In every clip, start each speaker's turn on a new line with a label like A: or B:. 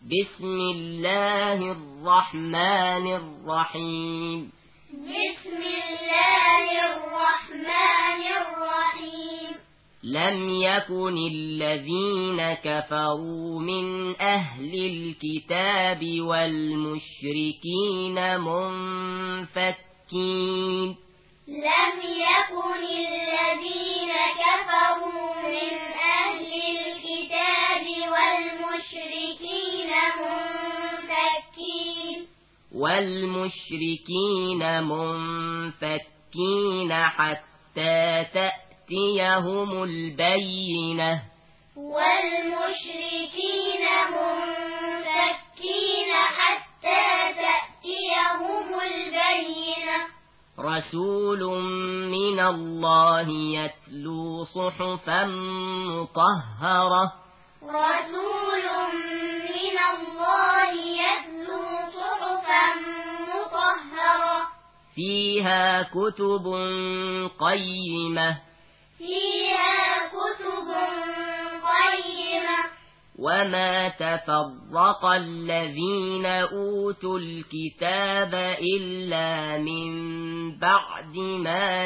A: بسم الله الرحمن الرحيم.
B: بسم الله الرحمن الرحيم.
A: لم يكن الذين كفروا من أهل الكتاب والمشركين منفكين.
B: لم يكن الذين كفروا من أهل الكتاب
A: والمشركين منفكين حتى تأتيهم البينة.
B: والمشركين منفكين حتى تأتيهم البينة.
A: رسول من الله يتلو صحفا مطهرة.
B: رسول من الله يتلو صحفا مطهرة.
A: فيها كتب قيمة.
B: فيها كتب قيمة.
A: وما تفرق الذين أوتوا الكتاب إلا من بعد ما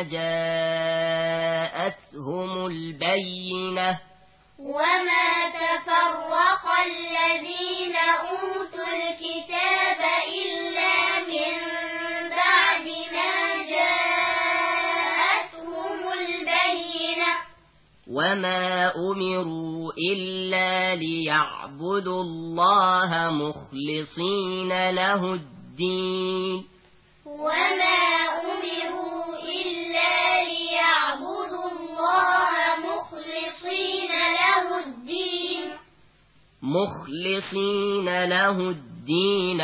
A: جاءتهم البينة.
B: وما تفرق الذين أوتوا الكتاب إلا من بعد ما جاءتهم البينة.
A: وما أمروا إلا ليعبدوا الله مخلصين له الدين.
B: وما أمروا إلا ليعبدوا الله
A: مخلصين له الدين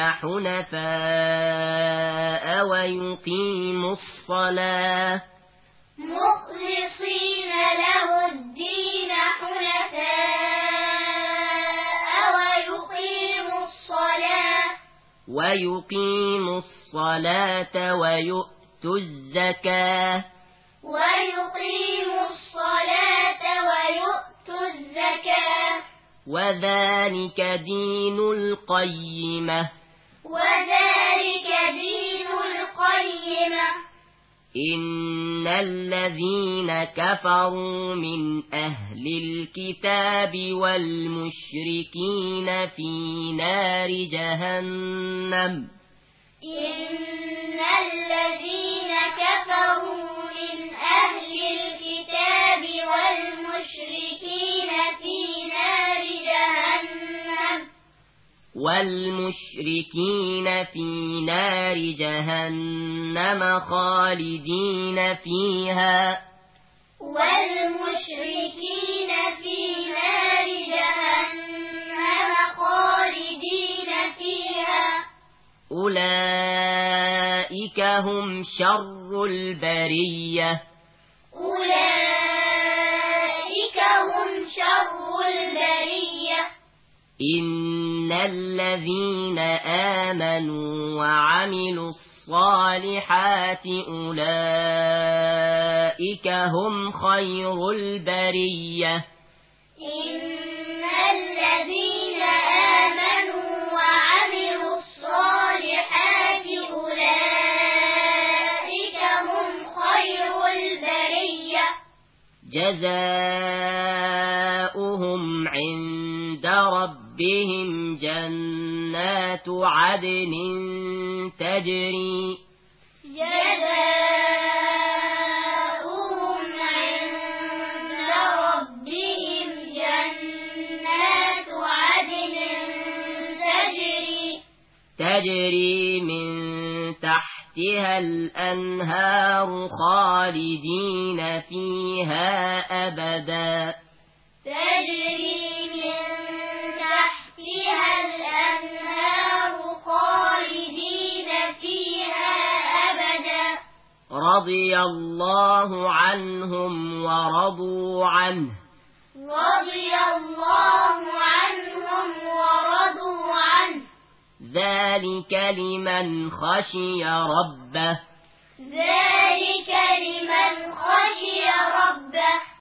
A: حنفاء ويقيموا الصلاة.
B: مخلصين له الدين حنفاء
A: ويقيموا الصلاة ويؤتوا الزكاة. وذلك دين القيمة. إن الذين كفروا من أهل الكتاب والمشركين في نار جهنم.
B: إن الذين كفروا من أهل الكتاب والمشركين في نار جهنم خالدين فيها. أولئك هم شر البرية. إن الذين آمنوا وعملوا الصالحات أولئك هم خير البرية. إن الذين آمنوا وعملوا الصالحات أولئك هم خير البرية.
A: جزاؤهم عند ربهم جنات عدن تجري.
B: جزاؤهم عند ربهم جنات عدن تجري
A: من تحتها الأنهار خالدين فيها أبدا. رضي الله عنهم ورضوا عنه. ذلك لمن خشي ربه.